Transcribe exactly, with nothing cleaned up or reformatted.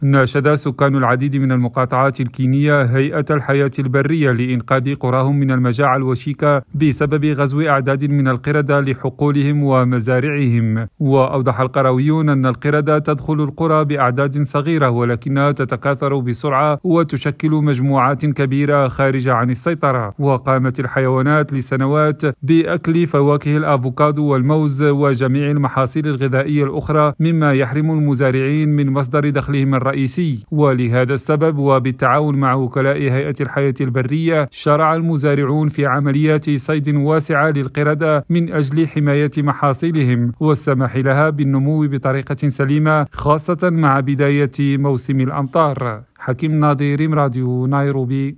ناشد سكان العديد من المقاطعات الكينية هيئة الحياة البرية لإنقاذ قراهم من المجاعة الوشيكة بسبب غزو أعداد من القردة لحقولهم ومزارعهم. وأوضح القرويون أن القردة تدخل القرى بأعداد صغيرة ولكنها تتكاثر بسرعة وتشكل مجموعات كبيرة خارجة عن السيطرة. وقامت الحيوانات لسنوات بأكل فواكه الأفوكادو والموز وجميع المحاصيل الغذائية الأخرى، مما يحرم المزارعين من مصدر دخلهم الرئيسي. ولهذا السبب وبالتعاون مع وكلاء هيئة الحياة البرية شرع المزارعون في عمليات صيد واسعة للقردة من أجل حماية محاصيلهم والسماح لها بالنمو بطريقة سليمة، خاصة مع بداية موسم الأمطار. حكيم ناظر، راديو نيروبي.